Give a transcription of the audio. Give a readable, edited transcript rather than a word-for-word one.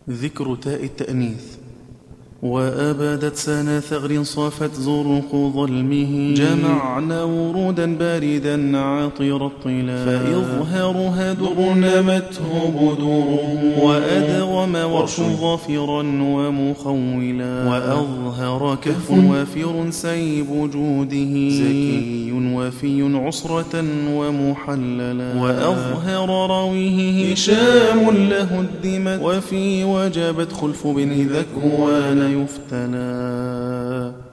ذكر تاء التأنيث. وأبدت سنا ثغر صافت زرق ظلمه، جمعنا ورودا باردا عطر الطلا، فإظهارها در نمته بدوره، وأدغم ورش ظافرا ومخولا، وأظهر كهف وافر سيب جوده، زكي وفي عسرة ومحللا، وأظهر رويه هشام له الدمت، وفي وجبت خلف بن ذكوان يفتنى.